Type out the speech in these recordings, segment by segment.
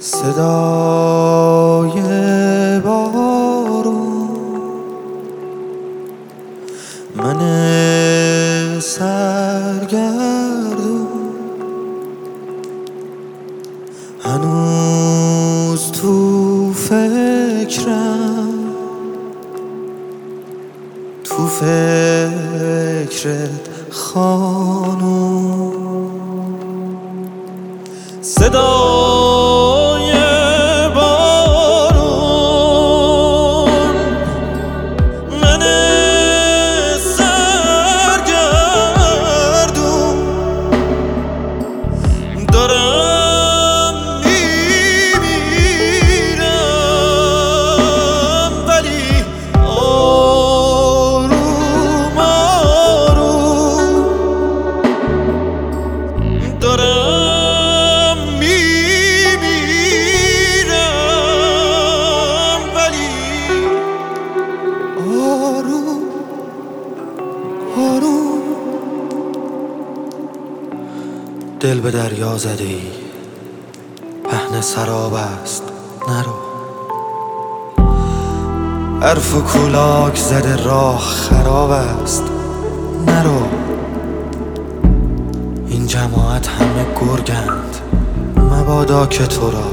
صدای بارون، من سرگردون هنوز تو فکرم، تو فکرت خانوم. صدای بارون، من سرگردون دارم میمیرم، ولی آروم آروم دارم آروم. دل به دریا زده ای، پهن سراب است نرو. حرف و کولاک زده راه خراب است نرو. این جماعت همه گرگند، مبادا که تو را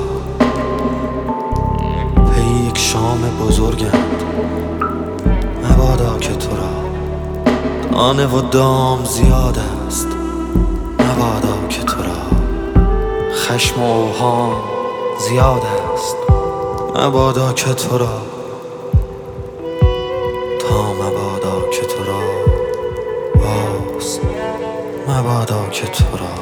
پی یک شام بزرگند. مبادا که تو را دانه و دام زیاد است. مبادا که تو را خشم و اوهام زیاد است. مبادا که تو را مبادا که تو را باز. مبادا که تو را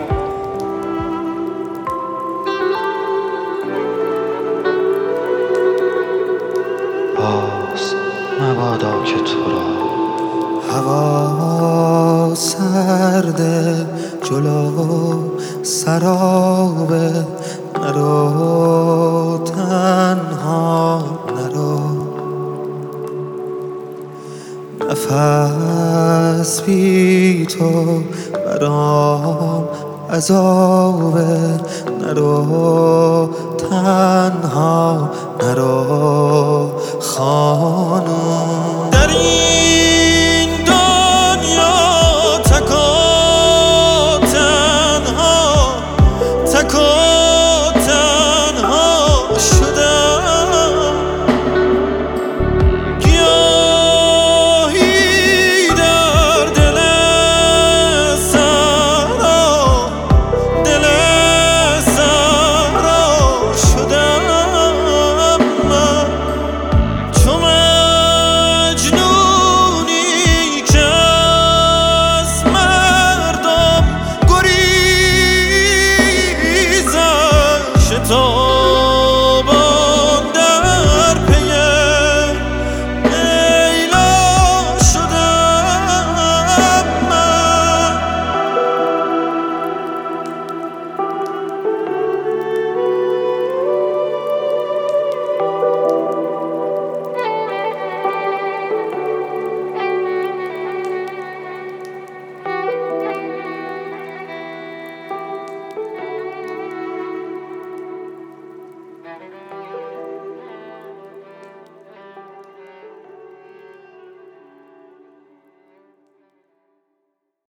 باز. مبادا که تو را هوا سرده، جلو سرابه، نرو تنها نرو. نفس بی تو برام عذابه، نرو تنها نرو خانوم.